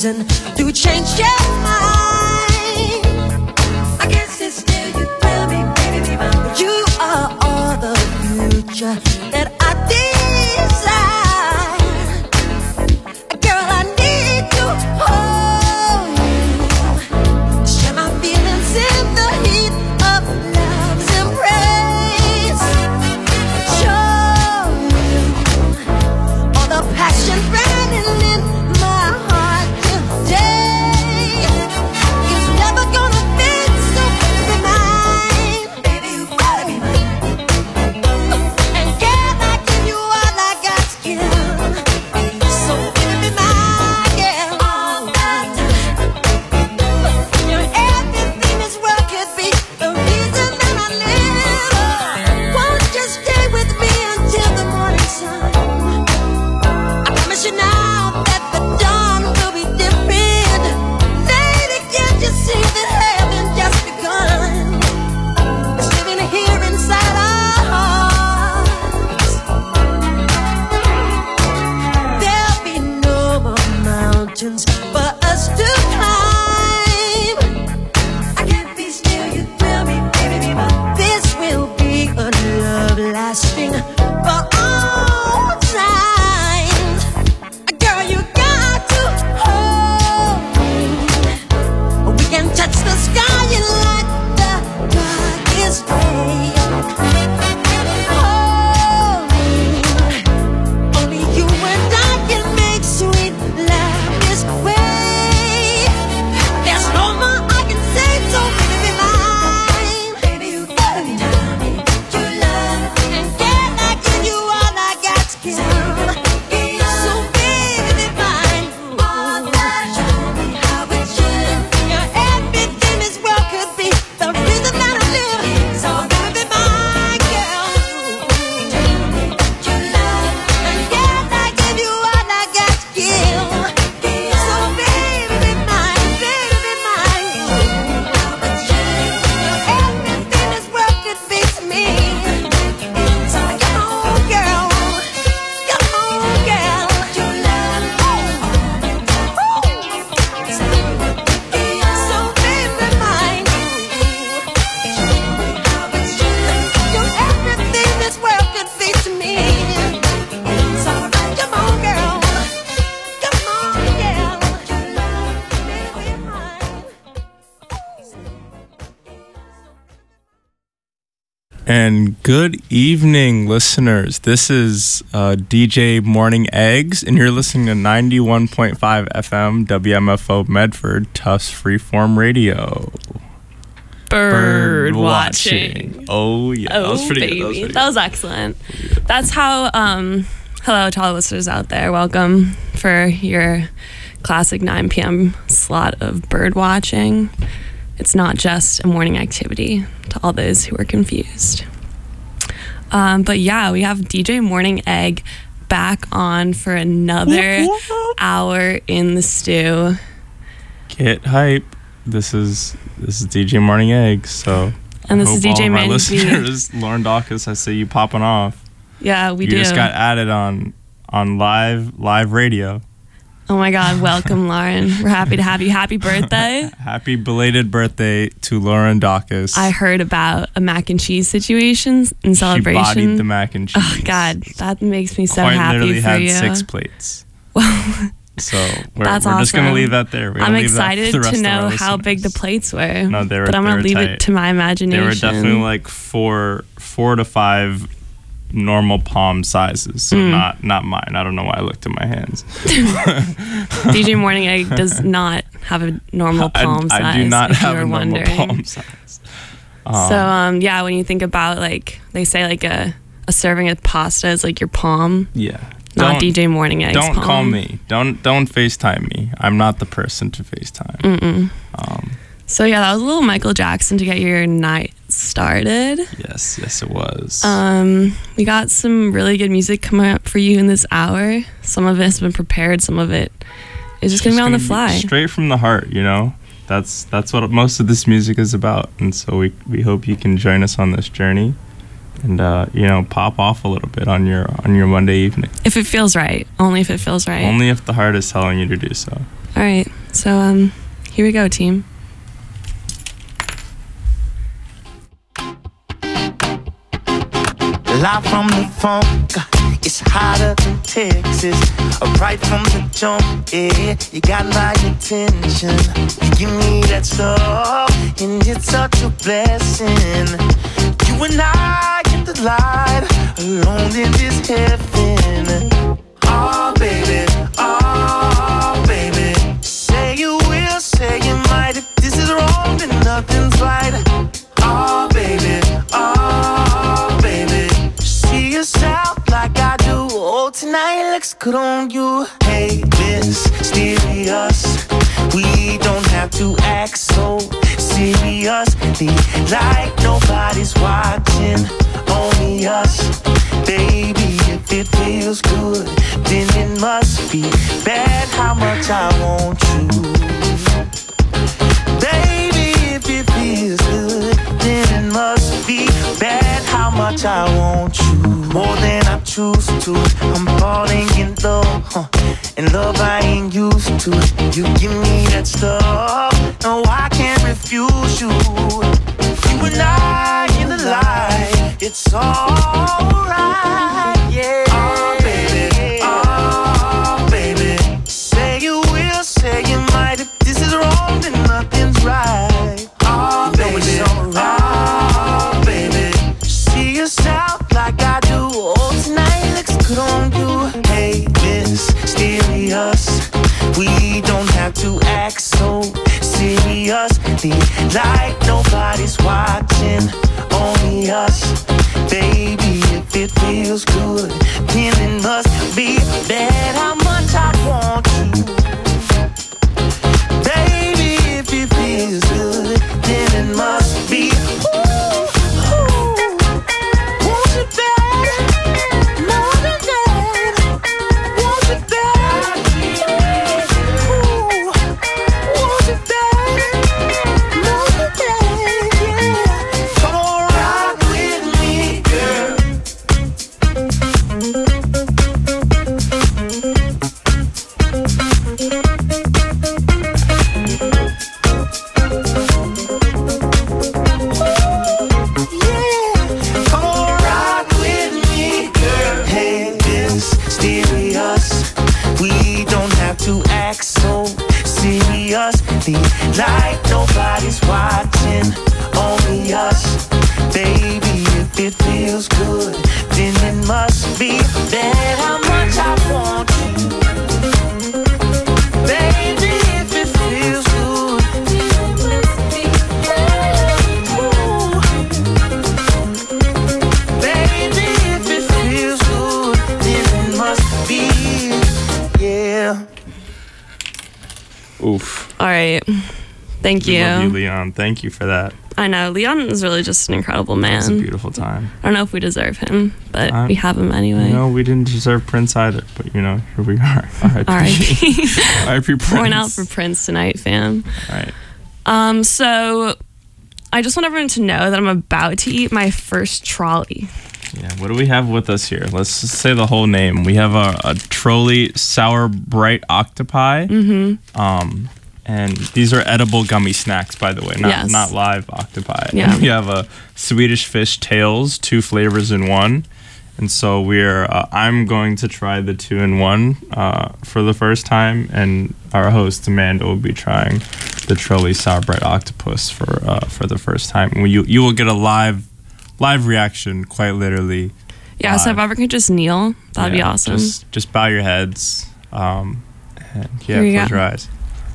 reason to change your mind. I guess it's still you tell me, baby, be mine. You are all the future that I desire. Girl, I need to hold you, share my feelings in the heat of love's embrace. Show you all the passion burning in my heart today. It's never gonna fade, so be mine. Baby, you gotta be mine. And can I give you all I got to give? So baby, be mine, yeah. All the time. You're everything this world could be, the reason that I live. Won't you stay with me until the morning sun? I promise you now that the dawn will be different. Lady, can't you see that heaven just begun? It's living here inside our hearts. There'll be no more mountains for us to climb. I can't be still, you tell me, baby, be mine. This will be a love lasting for all time. Girl, you got to hold me. We can touch the sky and light the darkest day. Hold me. Only you and I can make sweet love this way. There's no more I can say, so baby, be mine. Baby, you gotta be mine. You love, and can I give you all I got to give? So baby, be mine. All that, show me how it should. You're everything this world could be, the reason that I live. So baby, be mine, girl. You love, and can I give you all I got to give? So baby, be mine, baby, be mine. How it should. You're everything this world could be to me. So come on, girl. Come on, girl. You love, so baby, be mine. How it should. You're everything this world could be to me. So come on, girl. Come on, girl. You love, baby, be mine. And good evening, listeners. This is DJ Morning Eggs, and you're listening to 91.5 FM WMFO Medford, Tufts Freeform Radio. Bird watching. Oh, yeah. That was pretty baby. good. That was excellent. That's how, hello to all the listeners out there. Welcome for your classic 9 p.m. slot of bird watching. It's not just a morning activity to all those who are confused. But yeah, we have DJ Morning Egg back on for another hour in the stew. Get hype. This is DJ Morning Eggs. So, And this I is hope all DJ of my Manny B. listeners, Lauren Dawkins, I see you popping off. Yeah, we You do. just got added on live radio. Oh my God, welcome, Lauren. We're happy to have you. Happy birthday. Happy belated birthday to Lauren Dawkins. I heard about a mac and cheese situation in celebration. She bodied the mac and cheese. Oh God, that makes me so Quite happy literally for had you. 6 plates. Well, So we're that's just going to awesome. leave that there. We're gonna I'm leave that excited for the rest to of our know how big the listeners. plates were. No, they were. But I'm they gonna were leave tight. it to my imagination. They were definitely like four to five normal palm sizes. So not mine. I don't know why I looked at my hands. DJ Morning Egg does not have a normal palm size. I do not if you have were a normal wondering. palm size. So yeah, when you think about like they say like a serving of pasta is like your palm. Yeah. Not DJ Morning Egg's Don't palm. call me. Don't FaceTime me. I'm not the person to FaceTime. So yeah, that was a little Michael Jackson to get your night started. Yes, it was. We got some really good music coming up for you in this hour. Some of it has been prepared. Some of it is just gonna be on the fly. Straight from the heart, you know. That's what most of this music is about, and so we hope you can join us on this journey, and pop off a little bit on your Monday evening. If it feels right, only if it feels right. Only if the heart is telling you to do so. All right. So here we go, team. Live from the funk, it's hotter than Texas. Right from the jump, yeah, you got my attention. You give me that stuff, and it's such a blessing. You and I in the light, alone in this heaven. Oh baby, say you will, say you might. If this is wrong, then nothing's right. Oh baby, see yourself like I do. Oh, tonight looks good on you. Hey, mysterious, we don't have to act so seriously, like nobody's watching, only us. Baby, if it feels good, then it must be bad how much I want you. Baby, if it feels good, then it must be bad how much I want you. More than I choose to, I'm falling in love, and love I ain't used to. You give me that stuff, no I can't refuse you. You and I in the light, it's alright, yeah. Oh baby, say you will, say you might. If this is wrong, then nothing's right. Oh baby, it's alright. Baby, see yourself like I do. Oh, tonight looks good on you. Hey, mysterious, we don't have to act so seriously, like nobody's watching, only us. Baby, if it feels good, then it must be bad how much I want you. Baby, if it feels good, then it must be. Like nobody's watching, only us. Baby, if it feels good, then it must be bad how much I want you. Baby, if it feels good, then it must be bad. Ooh. Baby, if it feels good, then it must be, yeah. Oof. All right. Thank you. Love you, Leon. Thank you for that. I know. Leon is really just an incredible man. It's a beautiful time. I don't know if we deserve him, but we have him anyway. No, we didn't deserve Prince either, but here we are. R.I.P. R.I.P. Prince. Pouring out for Prince tonight, fam. All right. So I just want everyone to know that I'm about to eat my first trolley. Yeah, what do we have with us here? Let's just say the whole name. We have a Trolli Sour Bright Octopi. Mm-hmm. And these are edible gummy snacks, by the way, not live octopi. Yeah. And we have a Swedish fish tails, 2 flavors in one. And so I'm going to try the 2-in-1 for the first time, and our host Amanda will be trying the Trolli Sour Bright Octopus for the first time. You will get a live reaction, quite literally. Yeah, so if everyone could just kneel, that'd be awesome. Just bow your heads, and close your eyes.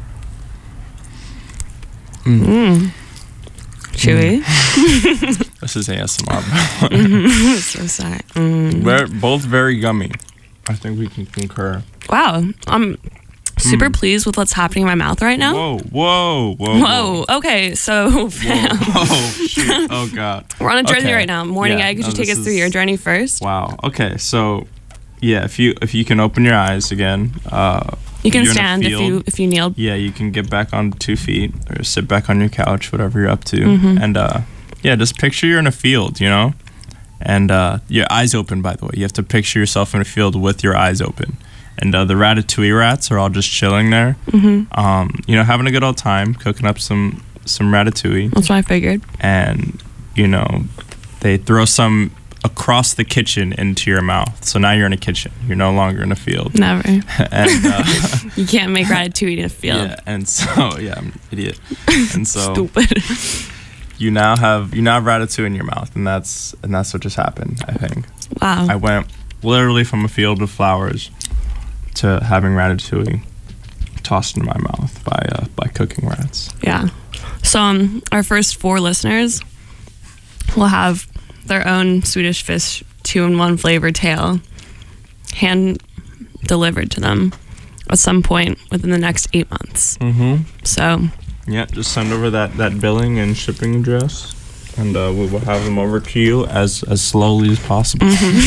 Chewy. This is ASMR. So sorry. They're both very gummy. I think we can concur. Wow, I'm super pleased with what's happening in my mouth right now. Whoa. Okay, so fam. Oh shoot. Oh god. We're on a journey right now. Morning Egg, could you take us through your journey first? Wow. Okay, so yeah, if you can open your eyes again. You can stand if you kneel. Yeah, you can get back on 2 feet or sit back on your couch, whatever you're up to. And just picture you're in a field, and your eyes open, by the way. You have to picture yourself in a field with your eyes open. And the Ratatouille rats are all just chilling there, you know, having a good old time, cooking up some ratatouille. That's what I figured. And, you know, they throw some across the kitchen into your mouth. So now you're in a kitchen. You're no longer in a field. Never. And You can't make ratatouille in a field. yeah, and so I'm an idiot. And so Stupid. you now have ratatouille in your mouth, and that's what just happened, I think. Wow. I went literally from a field of flowers to having ratatouille tossed in my mouth by cooking rats. Yeah. So our first 4 listeners will have their own Swedish Fish 2-in-1 flavor tail hand delivered to them at some point within the next 8 months. So Yeah, just send over that billing and shipping address, and we will have them over to you as slowly as possible.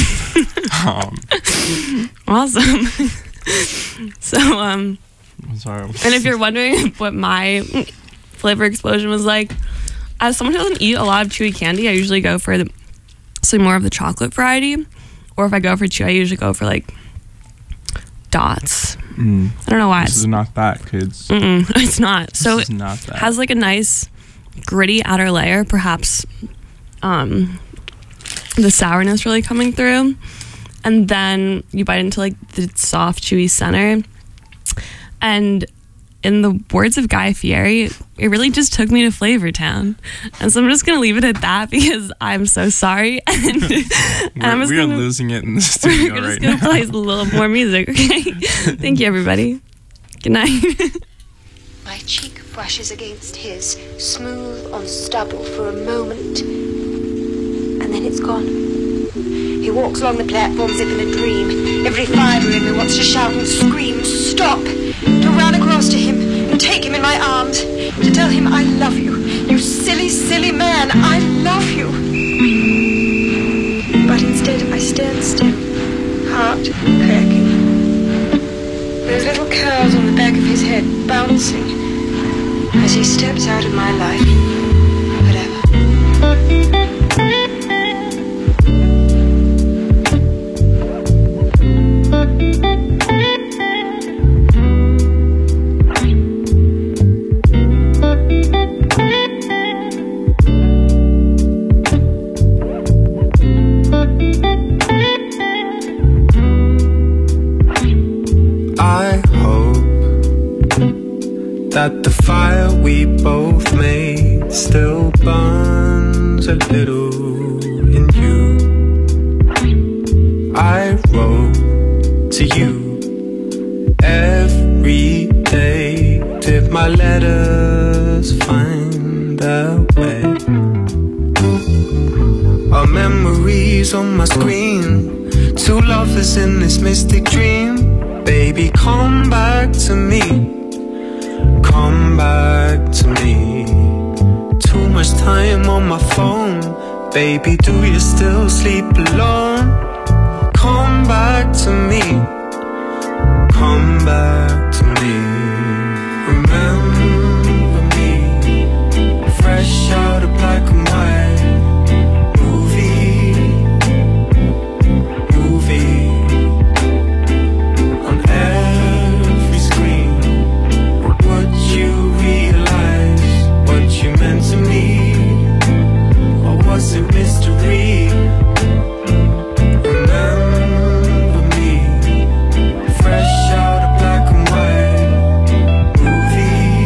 awesome. So I'm sorry. and if you're wondering what my flavor explosion was like, as someone who doesn't eat a lot of chewy candy, I usually go for some more of the chocolate variety, or if I go for chew, I usually go for like dots. I don't know why. This is not that, kids. It's not. So This is not that. it has like a nice gritty outer layer, perhaps the sourness really coming through, and then you bite into like the soft chewy center. And in the words of Guy Fieri, it really just took me to Flavor Town. And so I'm just gonna leave it at that because I'm so sorry. And I'm just we are gonna, losing it in the studio we're right just gonna now. play a little more music, okay? Thank you, everybody. Good night. My cheek brushes against his, smooth on stubble for a moment, and then it's gone. He walks along the platform as if in a dream. Every fibre in me wants to shout and scream, stop! To run across to him and take him in my arms, to tell him I love you. You silly, silly man, I love you. But instead I stand still, heart cracking. Those little curls on the back of his head bouncing as he steps out of my life forever. I hope that the fire we both made still burns a little in you. I wrote to you every day. Did my letters find their way? Our memories on my screen, 2 lovers in this mystic dream. Baby, come back to me. Come back to me. Too much time on my phone. Baby, do you still sleep alone? Come back to me. Come back to me. Remember me. Fresh out of black and white. Movie. On every screen. Would you realize what you meant to me? Or was it mystery? Remember me. Fresh out of black and white. Movie.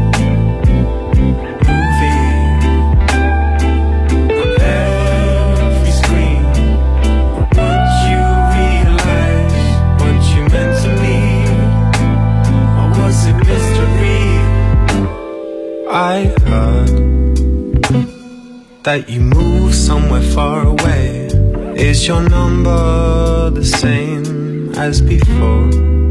On every screen. Would you realize what you meant to me? Or was it mystery? I heard that you moved somewhere far away. Is your number the same as before?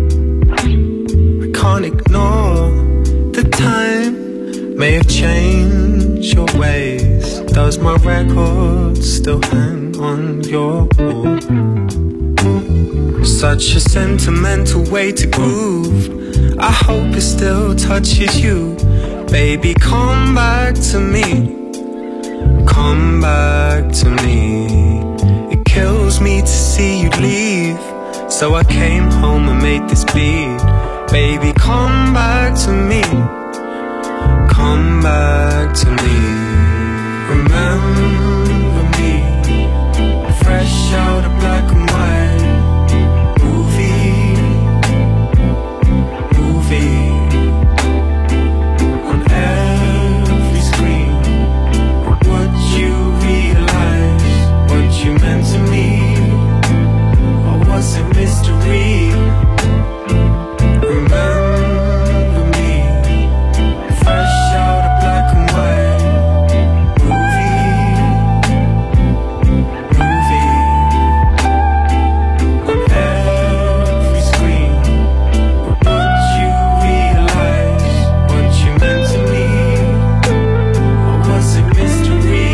I can't ignore the time may have changed your ways. Does my record still hang on your wall? Such a sentimental way to groove. I hope it still touches you. Baby, come back to me. Come back to me. It kills me to see you leave So I came home and made this beat. Baby, come back to me. Come back to me. Remember me. Fresh out of black and white movie. On every screen. Would you realize what you meant to me? Or was it mystery? Remember me. Fresh out of black and white movie. On every screen. Would you realize what you meant to me? Or was it mystery?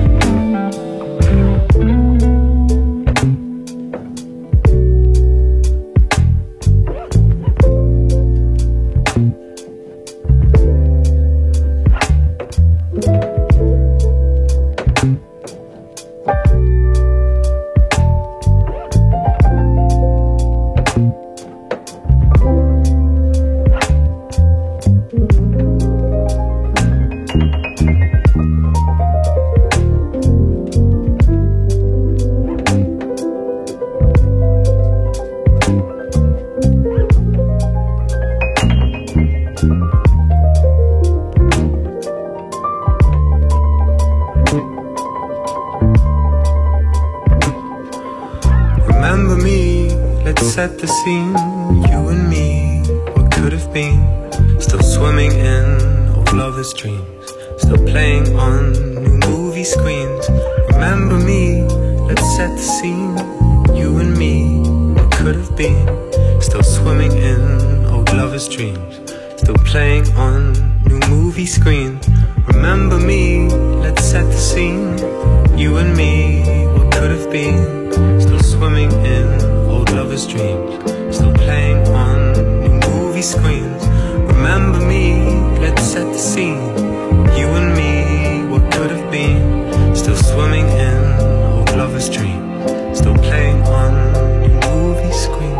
Remember me, let's set the scene. You and me, what could have been. Still swimming in old lovers' dreams. Still playing on new movie screens. Remember me, let's set the scene. You and me, what could have been. Still swimming in old lovers' dreams. Still playing on new movie screens. Remember me, let's set the scene. You and me, what could have been. Still swimming in old lovers' dreams. Still playing on new movie screens. Remember me, let's set the scene. You and me, what could have been. Still swimming in old lovers' dreams. Still playing on new movie screens.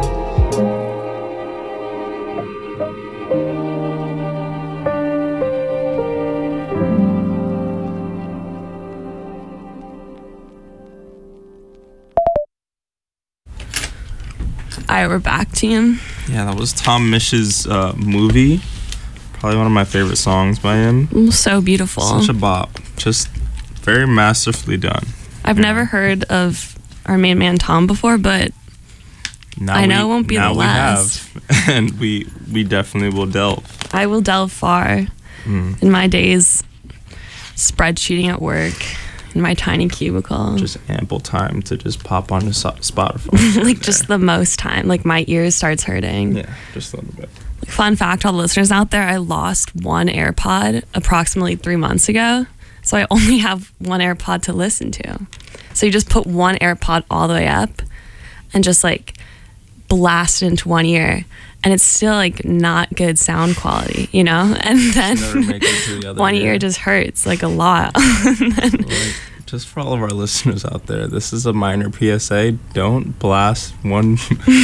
All right, we're back, team. Yeah, that was Tom Mish's Movie. Probably one of my favorite songs by him. So beautiful. Such a bop. Just very masterfully done. I've never heard of our main man Tom before, but Now I know it won't be the now last. We have, and we definitely will delve. I will delve far in my days spreadsheeting at work in my tiny cubicle. Just ample time to just pop onto Spotify. Like just the most time. Like my ears starts hurting. Yeah, just a little bit. Fun fact, all the listeners out there, I lost one AirPod approximately 3 months ago. So I only have one AirPod to listen to. So you just put one AirPod all the way up and just like blast it into one ear. And it's still like not good sound quality, you know? And then Never make it to the other one ear just hurts like a lot. Like, just for all of our listeners out there, this is a minor PSA. Don't blast one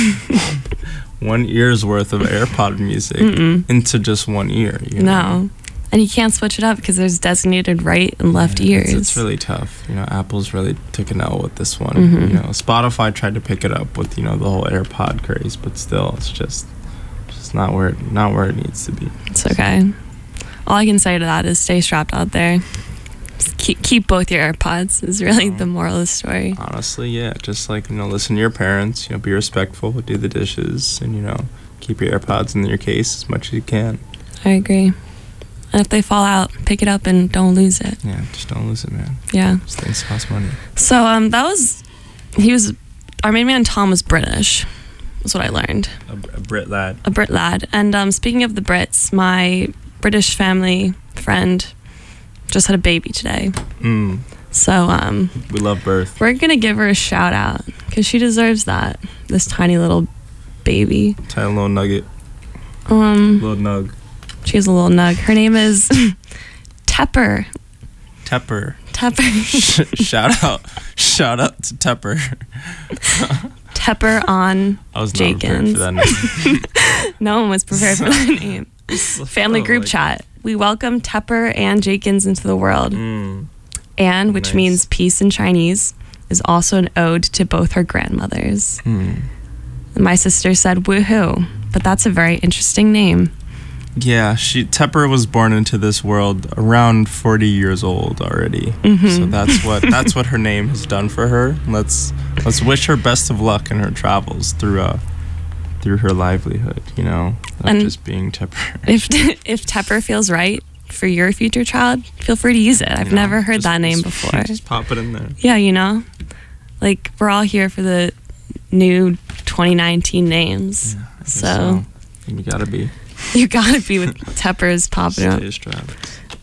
ear's worth of AirPod music into just one ear. You know? No. And you can't switch it up because there's designated right and left ears. It's really tough. You know, Apple's really took an L with this one. Mm-hmm. You know, Spotify tried to pick it up with, you know, the whole AirPod craze, but still, it's just not where it needs to be. It's okay. All I can say to that is stay strapped out there. Just keep both your AirPods is really the moral of the story. Honestly, yeah. Just like, you know, listen to your parents, you know, be respectful, do the dishes, and, you know, keep your AirPods in your case as much as you can. I agree. And if they fall out, pick it up and don't lose it. Yeah, just don't lose it, man. Yeah. These things cost money. So our main man Tom was British, was what I learned. A Brit lad. A Brit lad. And speaking of the Brits, my British family friend just had a baby today. So We love birth. we're gonna give her a shout out because she deserves that. This tiny little baby. Tiny little nugget. Little Nug. She has a little nug. Her name is Tepper. Tepper. Tepper. Shout out to Tepper. Tepper on I was not prepared Jenkins. for that name. No one was prepared for that name. Family group chat. We welcome Tepper Ann Jenkins into the world. Anne, which Nice. means peace in Chinese, is also an ode to both her grandmothers. My sister said woohoo, but that's a very interesting name. Yeah, Tepper was born into this world around 40 years old already. So that's what her name has done for her. Let's wish her best of luck in her travels through her livelihood, you know, of And just being Tepper. If Tepper feels right for your future child, feel free to use it. I've You know, never heard just- that name before. Just pop it in there. Yeah, you know, like we're all here for the new 2019 names. I guess So you gotta be. you gotta be with Tepper's popping up. Stay strapped.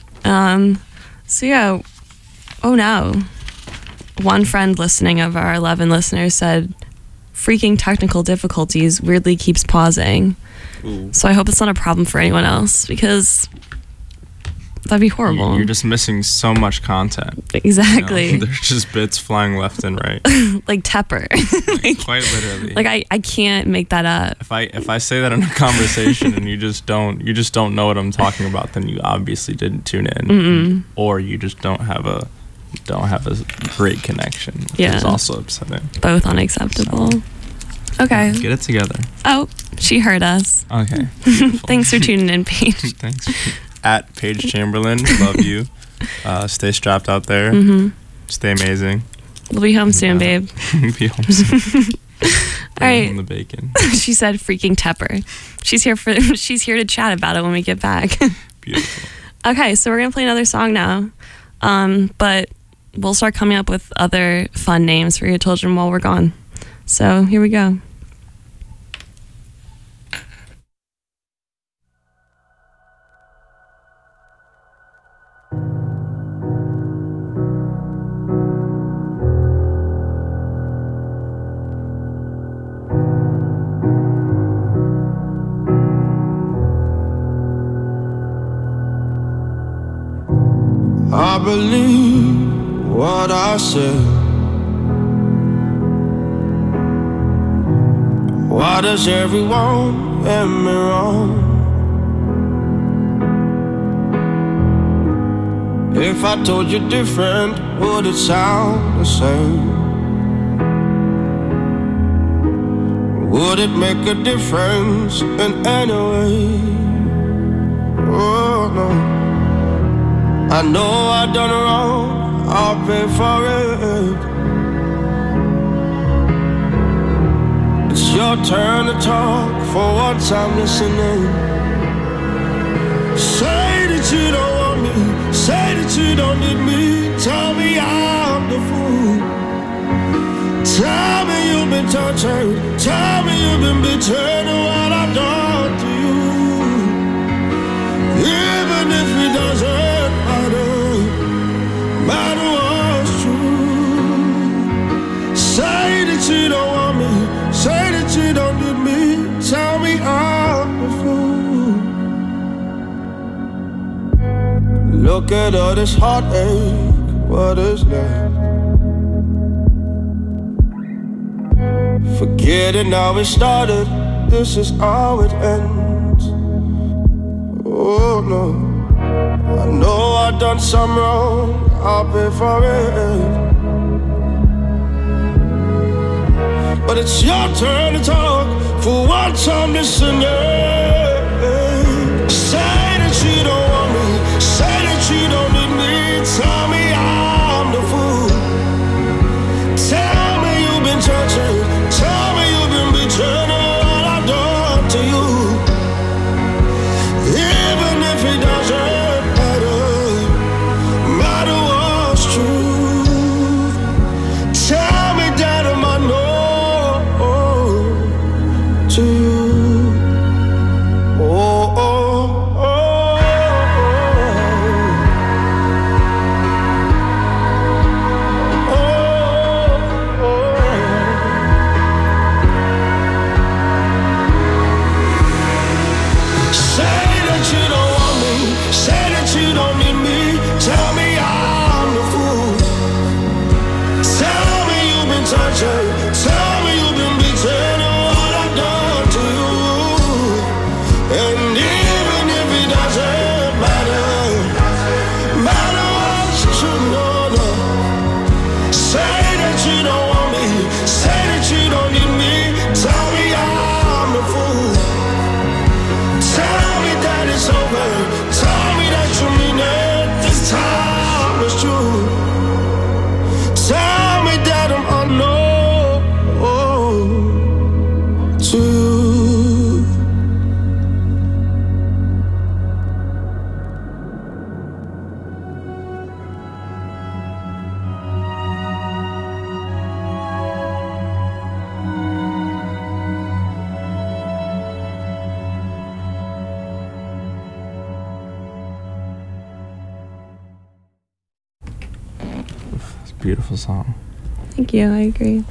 So yeah, oh no. One friend listening of our 11 listeners said, freaking technical difficulties weirdly keeps pausing. Ooh. So I hope it's not a problem for anyone else because that'd be horrible. You're just missing so much content. you know? Exactly. There's just bits flying left and right. Like Tepper. Quite literally. Like I can't make that up. If I say that in a conversation and you just don't know what I'm talking about, then you obviously didn't tune in, or you just don't have a great connection, which Yeah. is also upsetting. Both unacceptable. Okay. Get it together. Oh, she heard us. Okay. Thanks for tuning in, Paige. Thanks. At Paige Chamberlain, love you. Stay strapped out there. Stay amazing. We'll be home soon, babe. Be home soon. All right. Home the bacon. She said freaking Tepper. She's here to chat about it when we get back. Beautiful. Okay, so we're gonna play another song now. But we'll start coming up with other fun names for your children while we're gone. So here we go. I believe what I said. Why does everyone get me wrong? If I told you different, would it sound the same? Would it make a difference in any way? Oh no, I know I done wrong, I'll pay for it. It's your turn to talk, for once I'm listening. Say that you don't want me, say that you don't need me. Tell me I'm the fool. Tell me you've been tortured, tell me you've been betrayed, and what I've done to you. Even if it doesn't matter what's true. Say that you don't want me, say that you don't need me. Tell me I'm the fool. Look at all this heartache, what is left? Forgetting how it started, this is how it ends. Oh no, I know I done some wrong, I'll pay for it. But it's your turn to talk, for once I'm listening. Say that you don't want me, say that you don't need me. Tell me I'm the fool. Tell me you've been tortured, tell me you've been betrayed, and what I've done to you. Even if it doesn't matter what's true. Tell me that am I know to you. Beautiful song. Thank you. I agree.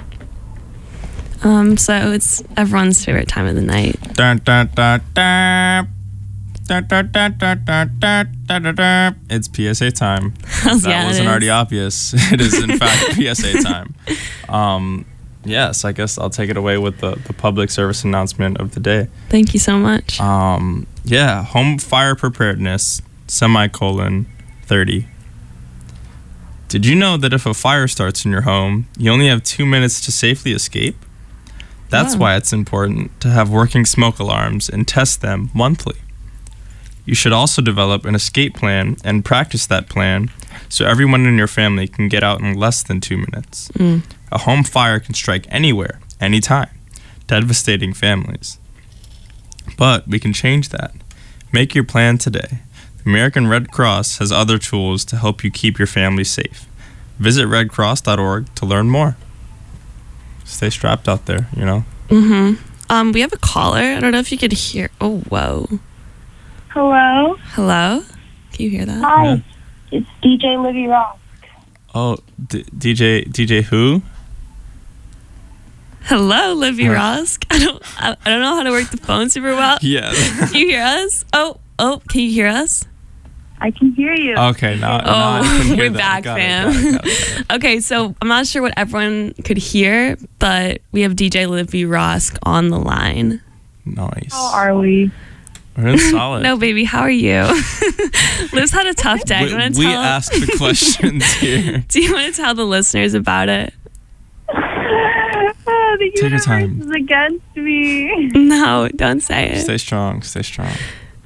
So it's everyone's favorite time of the night. Dun, dun, dun, dun. Dun, dun, dun, dun, dun, dun, dun, dun, dun. It's PSA time. Hells That yeah, it wasn't is. already obvious. It is in fact PSA time. Yes, I guess I'll take it away with the public service announcement of the day. Thank you so much. Yeah, home fire preparedness, semicolon 30. Did you know that if a fire starts in your home, you only have 2 minutes to safely escape? That's Wow. why it's important to have working smoke alarms and test them monthly. You should also develop an escape plan and practice that plan so everyone in your family can get out in less than 2 minutes. A home fire can strike anywhere, anytime, devastating families. But we can change that. Make your plan today. The American Red Cross has other tools to help you keep your family safe. Visit redcross.org to learn more. Stay strapped out there, you know? We have a caller. I don't know if you could hear. Oh, whoa. Hello. Hello? Can you hear that? Hi. Yeah. It's DJ Livy Ross. Oh, DJ who? Hello, Livy Rosk. I don't know how to work the phone super well. Yeah. Can you hear us? Oh, can you hear us? I can hear you. Okay, now I Oh, can hear we're that. back, Got it, fam. got it. Okay, so I'm not sure what everyone could hear, but we have DJ Livy Rosk on the line. Nice. How are we? We're in solid. No, baby, how are you? Liv's had a tough day. You wanna we tell- ask the questions here. Do you want to tell the listeners about it? The Take your universe time. is against me. No, don't say it. Stay strong. Stay strong.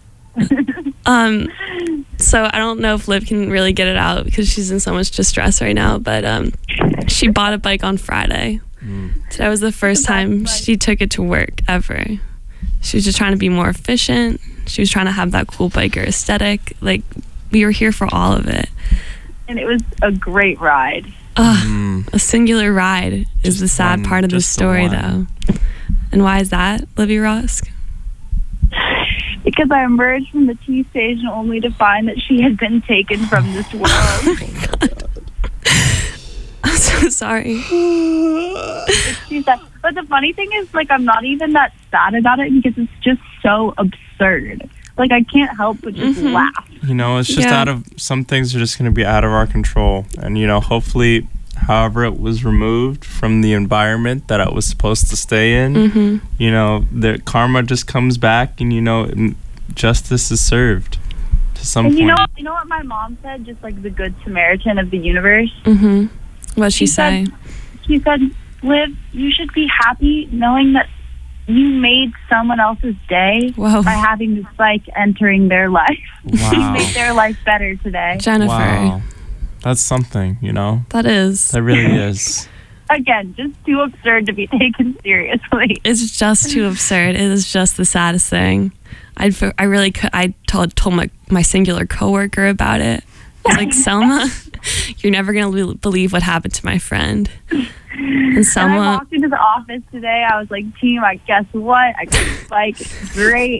So I don't know if Liv can really get it out because she's in so much distress right now, but she bought a bike on Friday. Today was the first time she took it to work ever. She was just trying to be more efficient. She was trying to have that cool biker aesthetic. Like, we were here for all of it. And it was a great ride. A singular ride is the sad one, part of the just the story, one. though. And why is that, Livy Rosk? Because I emerged from the T station only to find that she had been taken from this world. I'm so sorry. She said, but the funny thing is, like, I'm not even that sad about it because it's just so absurd. Like, I can't help but just laugh. You know, it's just Yeah. out of, some things are just going to be out of our control. And, you know, hopefully, however it was removed from the environment that it was supposed to stay in, you know, the karma just comes back and, you know, justice is served to some And point. you know what my mom said? Just like the good Samaritan of the universe. What'd she say? She said, Liv, you should be happy knowing that you made someone else's day Whoa. by having this bike entering their life. You Wow. made their life better today. Jennifer. Wow. That's something, you know? That is. That really is. Again, just too absurd to be taken seriously. It's just too absurd. It is just the saddest thing. I really could. I told my singular coworker about it. I was like, Selma, you're never gonna believe what happened to my friend. And And I Selma, walked into the office today. I was like, team, guess what? I got this bike. It's great.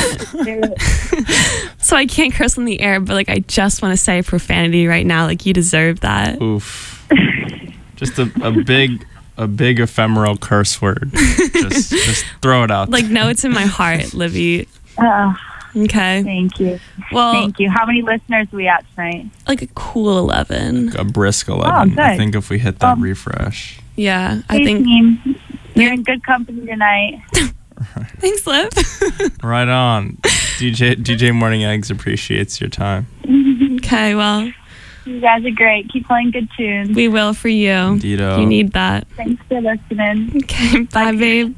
so I can't curse on the air, but like I just want to say profanity right now. Like you deserve that. Oof. Just a big ephemeral curse word. Just throw it out. Like no, it's in my heart, Livy. Okay. Thank you. Well, Thank you. How many listeners are we at tonight? like a cool 11. A brisk 11. Oh, good. I think if we hit that refresh. Yeah, I Hey, think. team. You're in good company tonight. Thanks, Liv. Right on. DJ Morning Eggs appreciates your time. Okay, well, You guys are great. Keep playing good tunes. we will for you. Indeedo. You need that. Thanks for listening. Okay, bye, babe.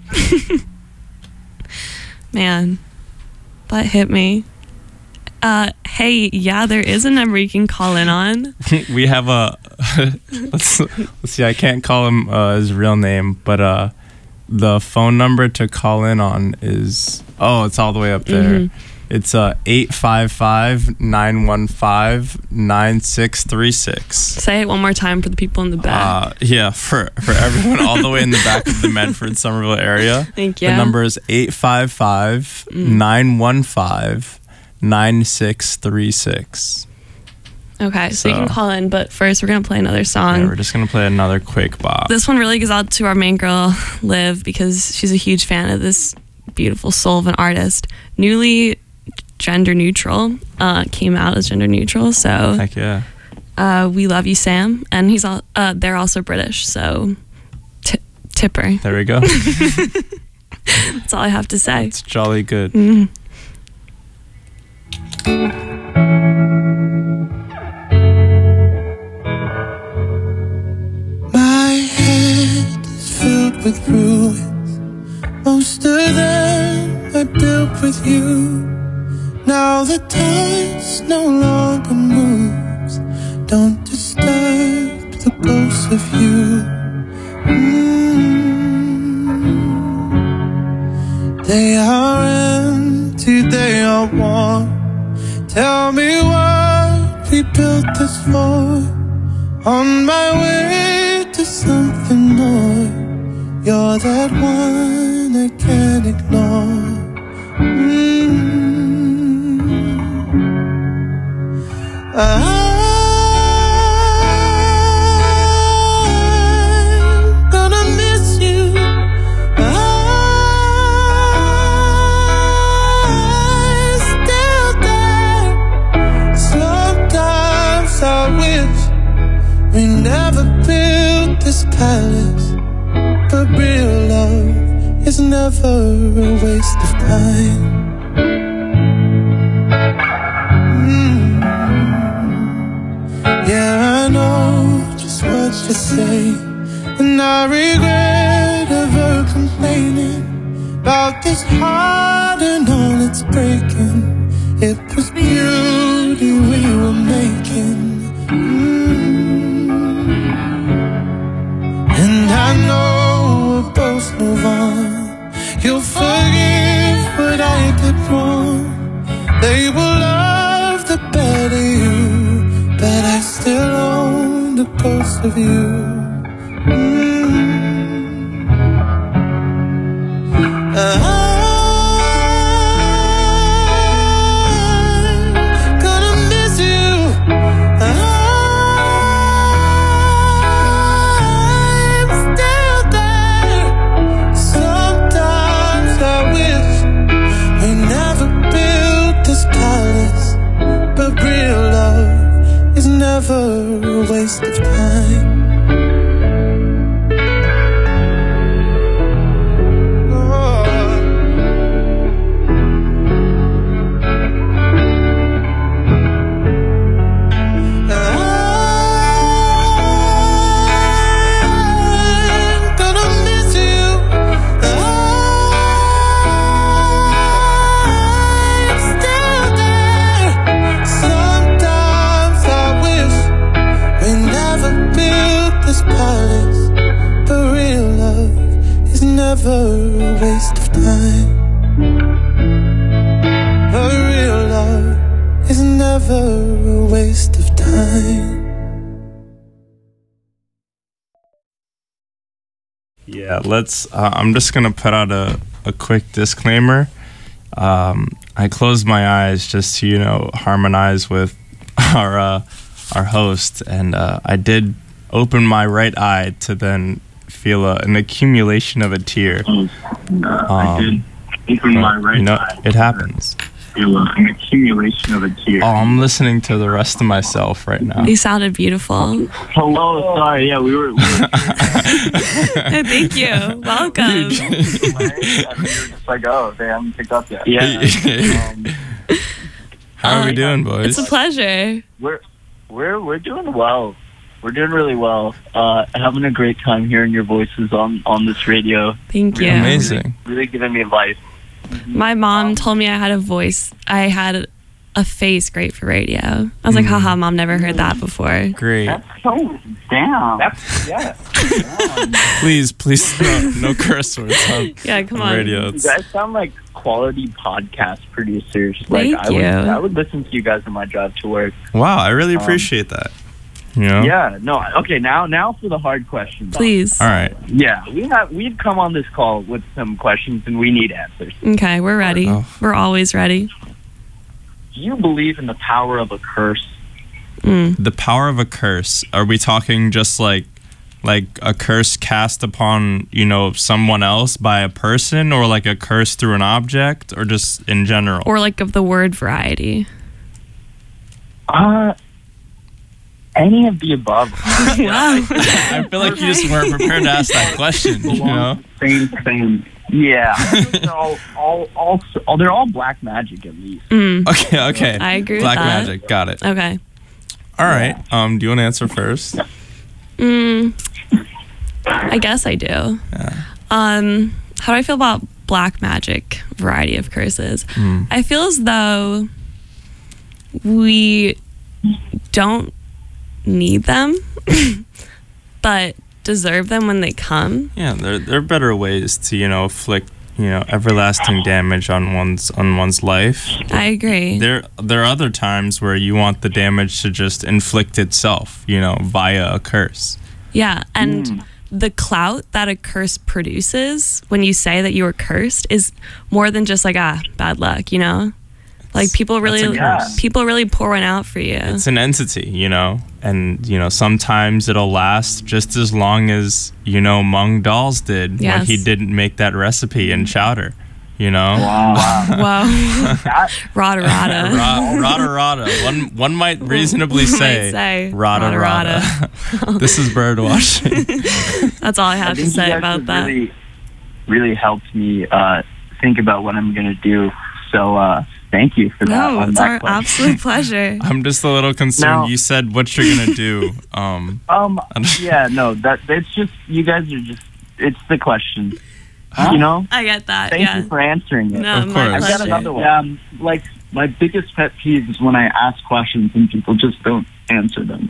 Man, that hit me. Hey, yeah, there is a number you can call in on. We have a let's see, I can't call him his real name, but the phone number to call in on is it's all the way up there. It's 855-915-9636. Say it one more time for the people in the back. Yeah, for everyone all the way in the back of the Medford Somerville area. Thank you. The number is 855-915-9636. Okay, so you can So- call in, but first we're gonna play another song. Yeah, we're just gonna play another quick bop. This one really goes out to our main girl, Liv, because she's a huge fan of this beautiful soul of an artist. Newly gender neutral, came out as gender neutral. So Heck yeah. we love you, Sam, and they're also British. So Tipper. There we go. That's all I have to say. It's jolly good. My head is filled with ruins. Most of them I built with you. Now the dust no longer moves. Don't disturb the ghost of you. They are empty, they are warm. Tell me what we built this for. On my way to something more. You're that one I can't ignore. I'm gonna miss you. I'm still there. Sometimes I wish we never built this palace, but real love is never a waste of time. Yeah, I know just what you say, and I regret ever complaining about this heart and all it's breaking. It was beauty we were making. And I know we'll both move on. You'll forgive what I did wrong. They will love the better you, but I still own the ghost of you. I'm gonna miss you. I'm still there. Sometimes I wish we never built this palace, but real love is never a waste of time. I'm gonna miss you. I'm still there. Sometimes I wish we never built this palace, but real love is never a waste of time. But real love is never a waste of time. Yeah, let's. I'm just gonna put out a quick disclaimer. I closed my eyes just to harmonize with our host, and I did open my right eye to then feel an accumulation of a tear. I did open my right eye. It happens. Feel an accumulation of a tear. Oh, I'm listening to the rest of myself right now. You sounded beautiful. Hello, sorry, yeah, we were Thank you. Welcome. just like, oh, they haven't picked up yet. Yeah. How are we doing, boys? It's a pleasure. We're doing well. We're doing really well. Having a great time hearing your voices on this radio. Thank you. Amazing. Really giving me life. My mom told me I had a voice. I had a face great for radio. I was like, haha, mom, never heard that before. Great. So damn. Yeah. Please, no curse words on, Yeah, come on on. radio. You guys sound like quality podcast producers. Thank like you. I would listen to you guys on my drive to work. Wow, I really appreciate that. Yeah, no, okay, now for the hard questions. Please. All right. Yeah, we've come on this call with some questions and we need answers. Okay, we're ready. Oh. We're always ready. Do you believe in the power of a curse? The power of a curse. Are we talking just like a curse cast upon, someone else by a person, or like a curse through an object, or just in general? Or like of the word variety? Any of the above. Wow. I feel like you just weren't prepared to ask that question, Same. Yeah. They're all black magic at least. Okay. I agree Black with that. magic. Got it. Okay. All right. Do you want to answer first? I guess I do. Yeah. How do I feel about black magic variety of curses? I feel as though we don't need them, but deserve them when they come. Yeah, there are better ways to afflict everlasting damage on one's life. I agree. There are other times where you want the damage to just inflict itself, via a curse. Yeah, and the clout that a curse produces when you say that you were cursed is more than just like bad luck, Like people really pour one out for you. It's an entity, and sometimes it'll last just as long as Mung Dolls did when he didn't make that recipe in chowder. Wow. Rada rada. Rada rada. One might reasonably say rada rada. This is bird watching. That's all I have to say about that. Really helped me think about what I'm gonna do. So thank you for that. No, it's our absolute pleasure. I'm just a little concerned. Now, you said what you're gonna do. Yeah, no, that's just you guys are just. It's the question. I get that. Thank you for answering it. No, of my course. I've got another one. Like my biggest pet peeve is when I ask questions and people just don't answer them.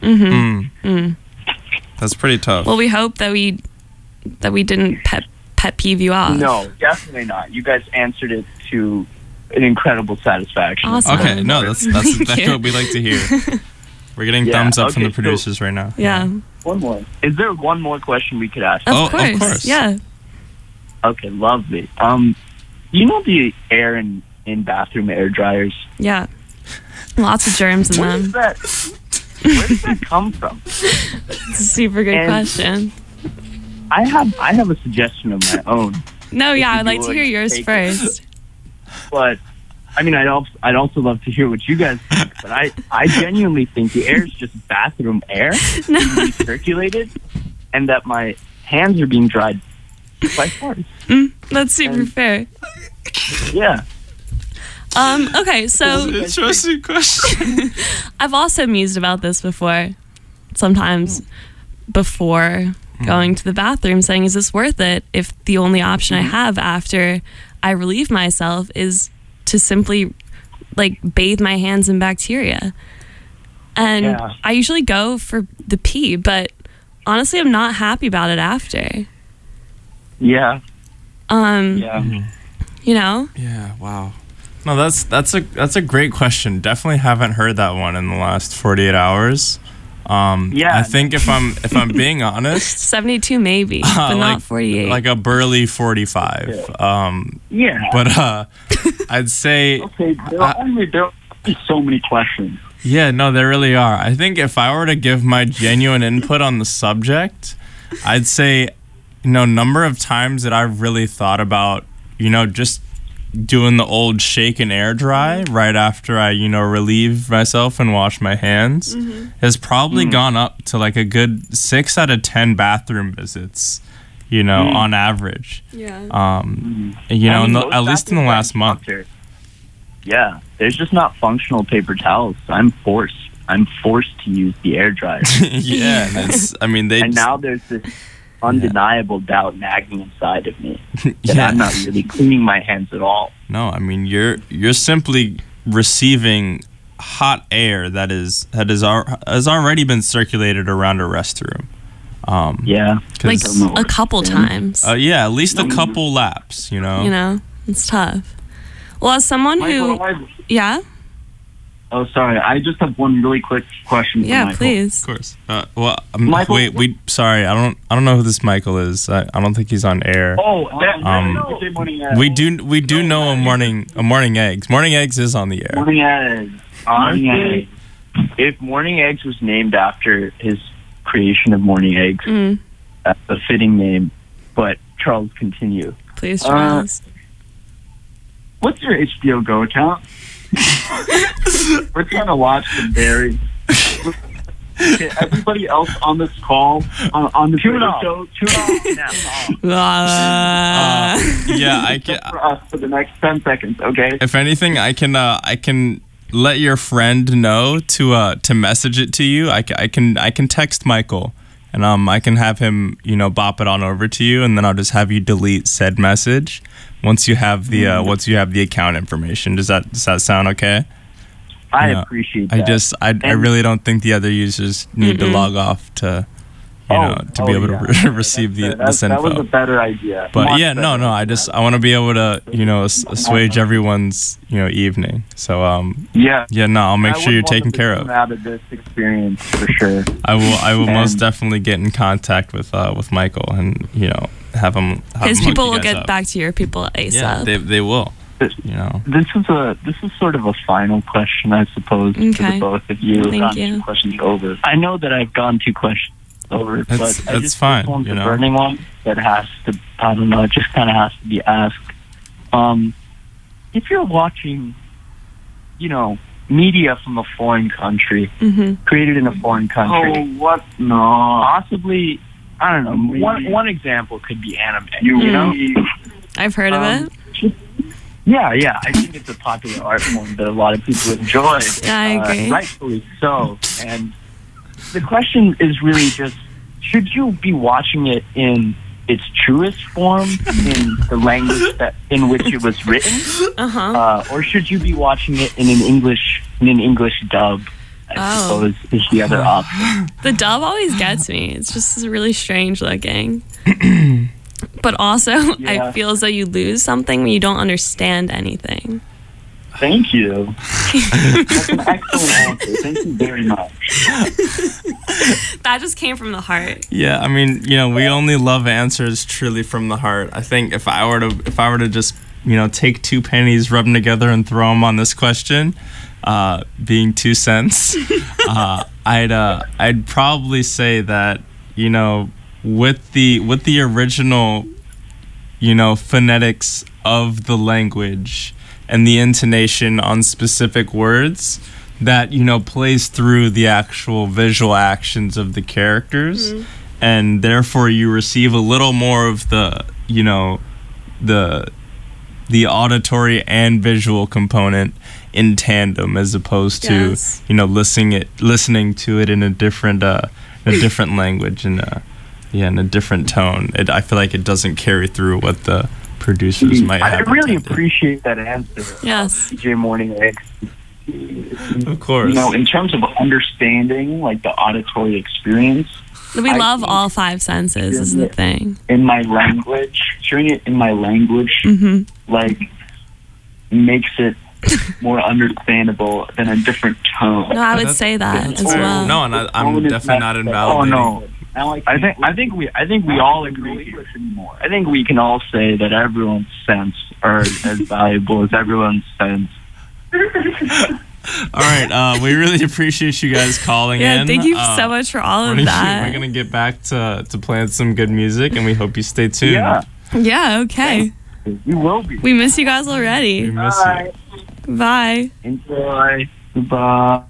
That's pretty tough. Well, we hope that we didn't pet peeve you off. No, definitely not. You guys answered it to an incredible satisfaction. Awesome. Okay, no, that's exactly what we like to hear. We're getting thumbs up from the so- producers right now. Yeah. One more. Is there one more question we could ask? Of course. Yeah. Okay, lovely. The air in bathroom air dryers? Yeah. Lots of germs in them. Where does that come from? It's a super good And- question. I have a suggestion of my own. No, yeah, If I'd like to you hear would yours take it. first. But I mean, I'd also love to hear what you guys think. But I genuinely think the air is just bathroom air being recirculated, and that my hands are being dried by farts. That's super fair. Yeah. Okay, so Interesting question. I've also mused about this before. Sometimes before going to the bathroom, saying, is this worth it if the only option I have after I relieve myself is to simply like bathe my hands in bacteria? And I usually go for the pee, but honestly I'm not happy about it after. Yeah. Yeah, wow. No, that's a great question. Definitely haven't heard that one in the last 48 hours. I think if I'm being honest, 72 maybe, but not 48. Like a burly 45. Yeah. But I'd say there are so many questions. Yeah, no, there really are. I think if I were to give my genuine input on the subject, I'd say, number of times that I've really thought about, just doing the old shake and air dry right after I, relieve myself and wash my hands has probably gone up to like a good 6 out of 10 bathroom visits, on average. Yeah. At least in the last month. Yeah, there's just not functional paper towels. So I'm forced to use the air dryer. Yeah, and now there's this undeniable doubt nagging inside of me that I'm not really cleaning my hands at all. No, you're simply receiving hot air that has already been circulated around a restroom. Like a couple times. At least a couple laps. It's tough. Well, as someone who, Oh, sorry. I just have one really quick question. For Michael. Please. Of course. Michael, sorry. I don't know who this Michael is. I don't think he's on air. Oh, we do know a morning eggs. Morning eggs is on the air. Morning eggs. if Morning Eggs was named after his creation of Morning Eggs, that's a fitting name. But Charles, continue. Please, Charles. What's your HBO Go account? We're trying to watch The Berry. Okay, everybody else on this call, on the show, tune off now. Yeah, I can. For us for the next 10 seconds, okay? If anything, I can let your friend know to message it to you. I can text Michael, and I can have him bop it on over to you, and then I'll just have you delete said message once you have the account information. Does that sound okay? I appreciate that. I really don't think the other users need to log off to be able to receive this info. That was a better idea. But I want to be able to assuage everyone's evening. So I'll make sure you're taken care of. Out of this experience for sure. I will most definitely get in contact with Michael and have him. His people will get back to your people ASAP. Yeah, they will. This is sort of a final question, I suppose, for the both of you. Thank you. 2 questions over. I know that I've gone 2 questions over, but that's fine. This one's a burning one that has to, I don't know, it just kind of has to be asked. If you're watching, media from a foreign country, created in a foreign country. Oh, what? No. Possibly, I don't know. One example could be anime. I've heard of it. Yeah. I think it's a popular art form that a lot of people enjoy. Yeah, I agree. Rightfully so. And the question is really just, should you be watching it in its truest form, in the language in which it was written, or should you be watching it in an English dub? I suppose is the other option. The dub always gets me. It's just really strange looking. But also, I feel as though you lose something when you don't understand anything. Thank you. That's an excellent answer. Thank you very much. That just came from the heart. Yeah, I mean, we only love answers truly from the heart. I think if I were to just, take 2 pennies, rub them together, and throw them on this question, being 2 cents, I'd probably say that with the original, phonetics of the language and the intonation on specific words that, plays through the actual visual actions of the characters. And therefore you receive a little more of the, the auditory and visual component in tandem, as opposed to, listening to it in a different language and in a different tone. I feel like it doesn't carry through what the producers might have. I really appreciate that answer. Yes. DJ Morning Eggs. Of course. In terms of understanding, like, the auditory experience, We love all 5 senses is the thing. in my language, hearing it in my language, like, makes it more understandable than a different tone. No, I would say that as well. No, and I'm definitely not invalidating. Oh no. I think we all agree. I think we can all say that everyone's scents are as valuable as everyone's sense. All right, we really appreciate you guys calling in. Yeah, thank you so much for all of that. We're gonna get back to playing some good music, and we hope you stay tuned. Yeah, okay. You will be. We miss you guys already. We miss you. Bye. Enjoy. Goodbye.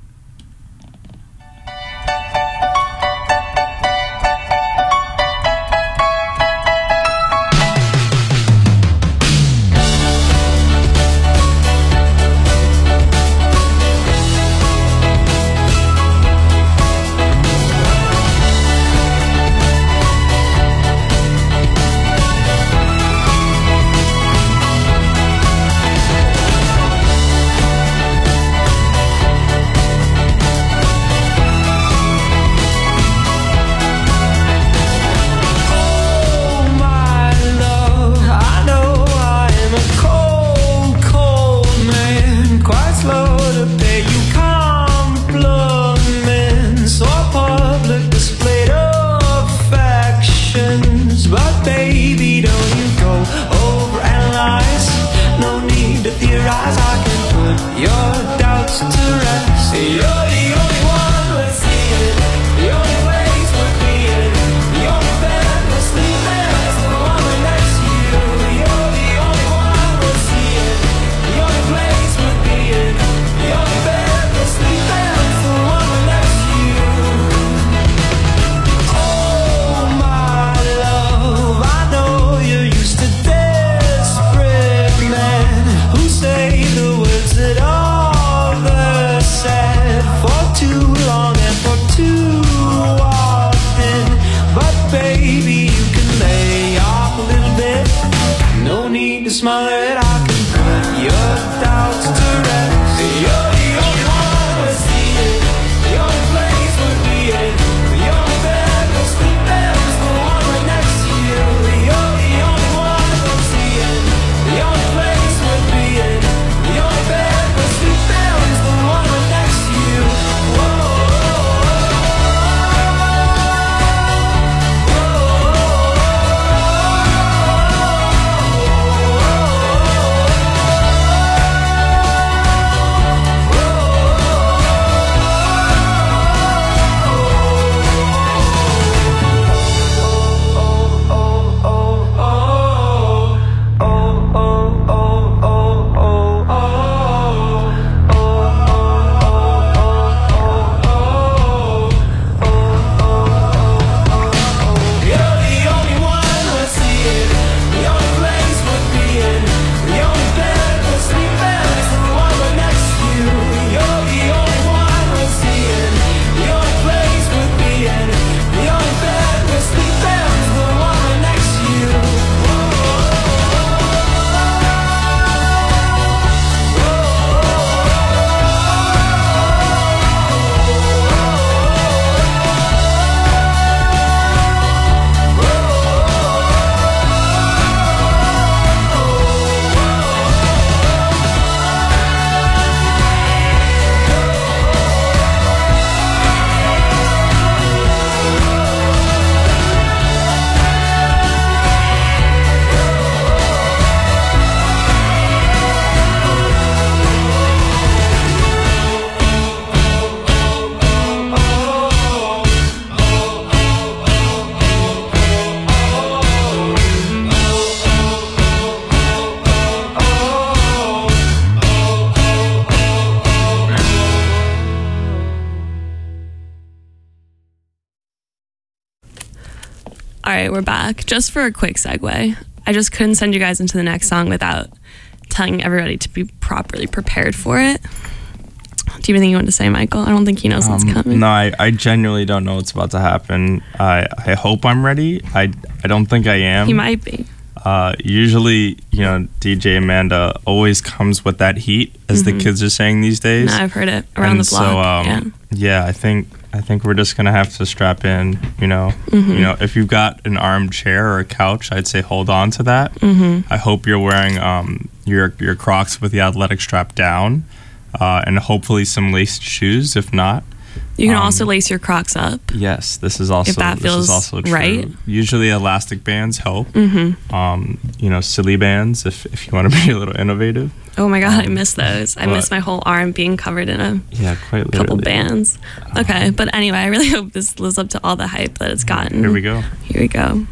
All right, we're back. Just for a quick segue, I just couldn't send you guys into the next song without telling everybody to be properly prepared for it. Do you have anything you want to say, Michael? I don't think he knows what's coming. No, I genuinely don't know what's about to happen. I hope I'm ready. I don't think I am. He might be. Usually, DJ Amanda always comes with that heat, as the kids are saying these days. No, I've heard it around the block. So, yeah, I think we're just gonna have to strap in. If you've got an armchair or a couch, I'd say hold on to that. I hope you're wearing your Crocs with the athletic strap down, and hopefully some laced shoes. If not, you can also lace your Crocs up. Yes, this is also true. Right. Usually elastic bands help. Silly bands if you want to be a little innovative. Oh my God, I miss those. I miss my whole arm being covered in a couple bands. Okay, but anyway, I really hope this lives up to all the hype that it's gotten. Here we go. Here we go.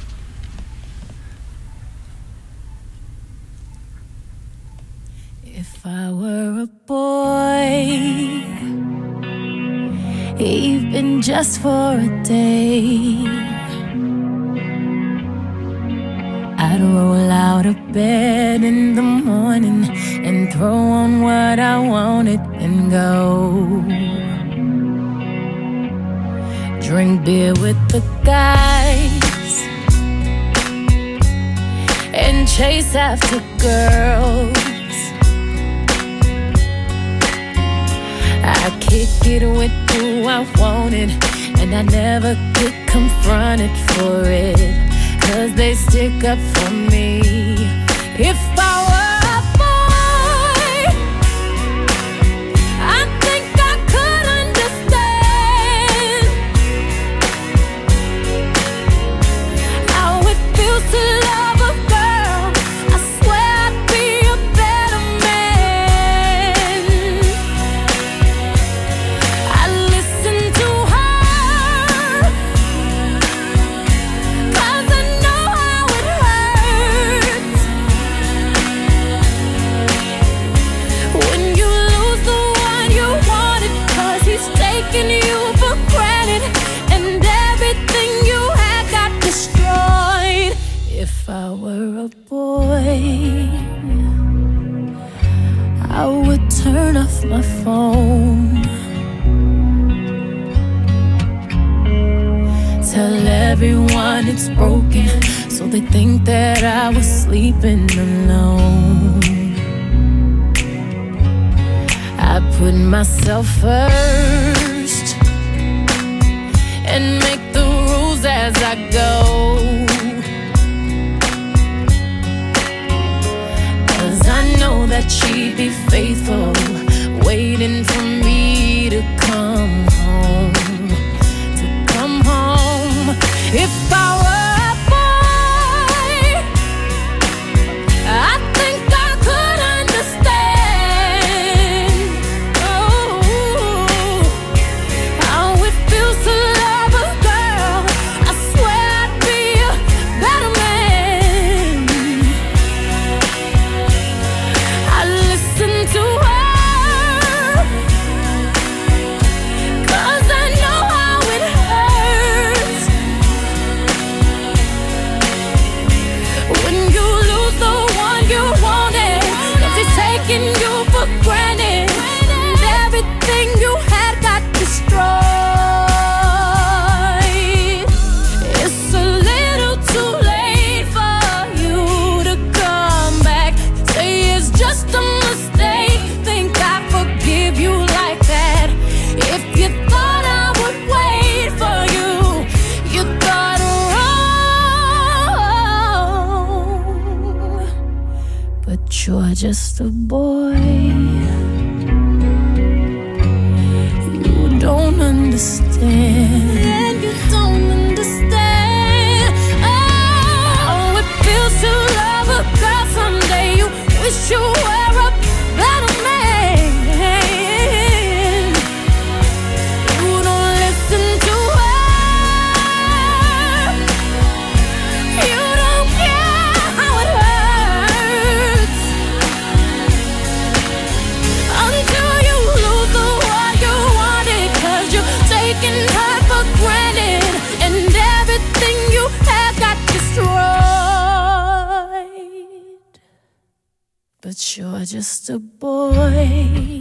If I were a boy, even just for a day, I'd roll out of bed in the morning and throw on what I wanted and go drink beer with the guys and chase after girls. I kick it with who I wanted, and I never get confronted for it, 'cause they stick up for me. If I were a boy, I think I could understand how it feels to love a girl. I swear I'd be a better man. I listen to her, 'cause I know how it hurts when you lose the one you wanted, 'cause he's taking you for granted and everything you had got destroyed. If I were a boy, I would turn off my phone, tell everyone it's broken, so they think that I was sleeping alone. I put myself first and make the rules as I go, 'cause I know that she'd be faithful, waiting for me to come home, to come home. If I were a boy, I think I could understand how it feels to love a girl. I swear I'd be a better man. I listen to her, 'cause I know how it hurts when you lose the one you wanted, 'cause he's taking you for granted and everything you had got destroyed. It's a little too late for you to come back, say it's just a mistake, think I forgive you like that. If you thought I would wait for you, you thought wrong. But you're just a boy, you don't understand. You don't understand. Oh, it feels to love a girl someday. You wish you were a better man. You don't listen to her. You don't care how it hurts until you lose the one you wanted, 'cause you're taking her for granted you're just a boy.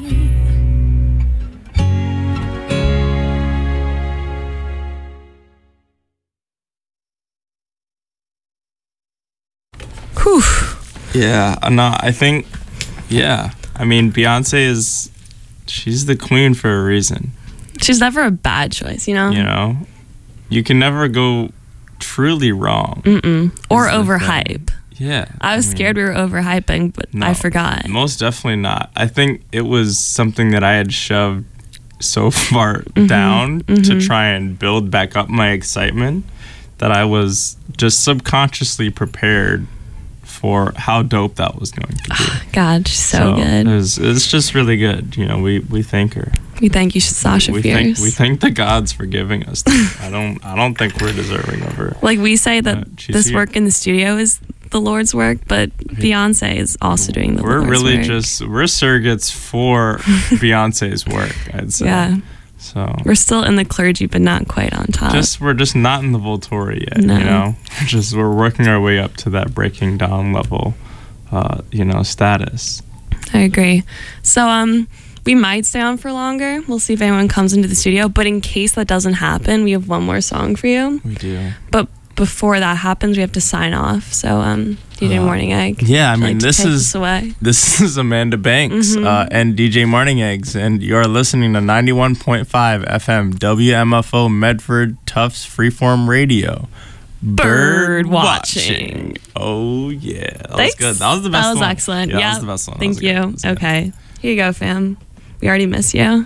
Whew. Yeah, no, I think, yeah. I mean, Beyonce she's the queen for a reason. She's never a bad choice, you know? You know? You can never go truly wrong. Or overhype. Yeah. I was scared we were overhyping, but no, I forgot. Most definitely not. I think it was something that I had shoved so far down to try and build back up my excitement that I was just subconsciously prepared for how dope that was going to be. God, she's so good. It's just really good. You know, we thank her. We thank you, Sasha Fierce. We thank the gods for giving us that. I don't think we're deserving of her. Like we say that this here. work in the studio is the Lord's work, but Beyonce is also doing the Lord's work. We're really we're surrogates for Beyonce's work, I'd say. Yeah. So we're still in the clergy, but not quite on top. We're just not in the Volturi yet, No. you know? We're working our way up to that breaking down level, status. I agree. So, we might stay on for longer. We'll see if anyone comes into the studio. But in case that doesn't happen, we have one more song for you. We do. But before that happens, we have to sign off. So, DJ Morning Egg. Yeah, I mean, this is Amanda Banks and DJ Morning Eggs, and you're listening to 91.5 FM WMFO Medford Tufts Freeform Radio. Bird watching. Oh yeah, that Thanks. was good. That was the best one. That was excellent. Yeah, Yeah, that was the best one. Thank you. Okay, here you go, fam. We already miss you.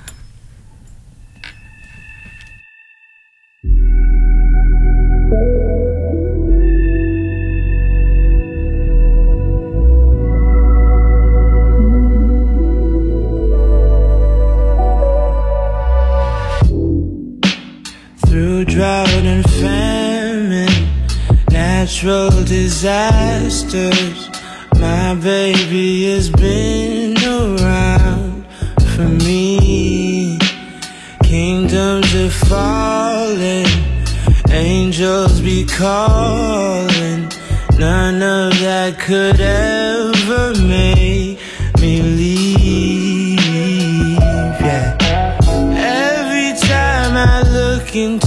Through drought and famine, natural disasters, my baby has been around for me. Kingdoms are falling, angels be calling. None of that could ever make me leave, yeah. Every time I look into